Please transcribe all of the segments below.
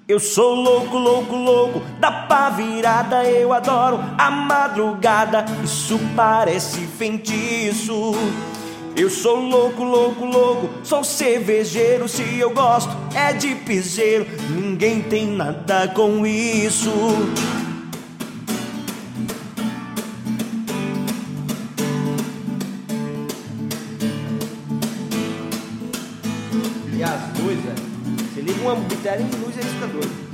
Eu sou louco, louco, louco da pá virada. Eu adoro a madrugada, isso parece feitiço. Eu sou louco, louco, louco, sou cervejeiro. Se eu gosto é de piseiro, ninguém tem nada com isso. E as luzes, você liga uma bitelinha de luz e aí fica doido.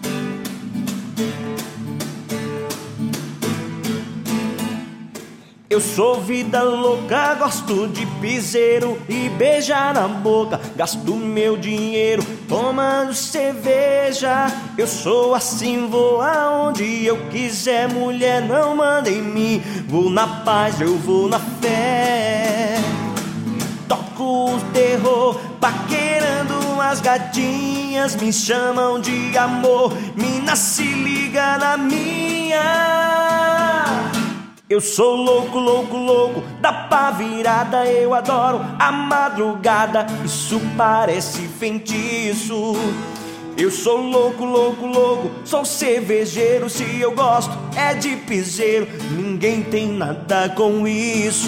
Eu sou vida louca, gosto de piseiro e beijar na boca. Gasto meu dinheiro tomando cerveja. Eu sou assim, vou aonde eu quiser. Mulher não manda em mim, vou na paz, eu vou na fé. Toco o terror, paquerando as gatinhas. Me chamam de amor, mina se liga na minha. Eu sou louco, louco, louco da pá virada. Eu adoro a madrugada, isso parece feitiço. Eu sou louco, louco, louco, sou cervejeiro. Se eu gosto é de piseiro, ninguém tem nada com isso.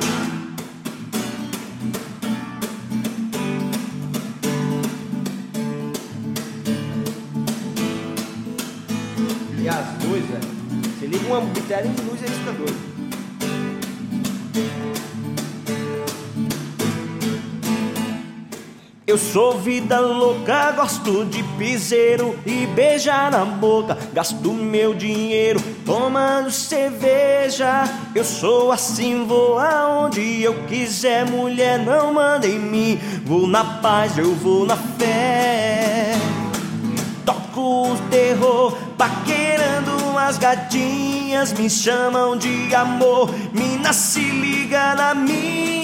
E as luzes, você liga uma bitelinha de luz e aí fica doido. Eu sou vida louca, gosto de piseiro e beijar na boca. Gasto meu dinheiro tomando cerveja. Eu sou assim, vou aonde eu quiser. Mulher não manda em mim, vou na paz, eu vou na fé. Toco o terror, paquerando as gatinhas. Me chamam de amor, mina se liga na minha.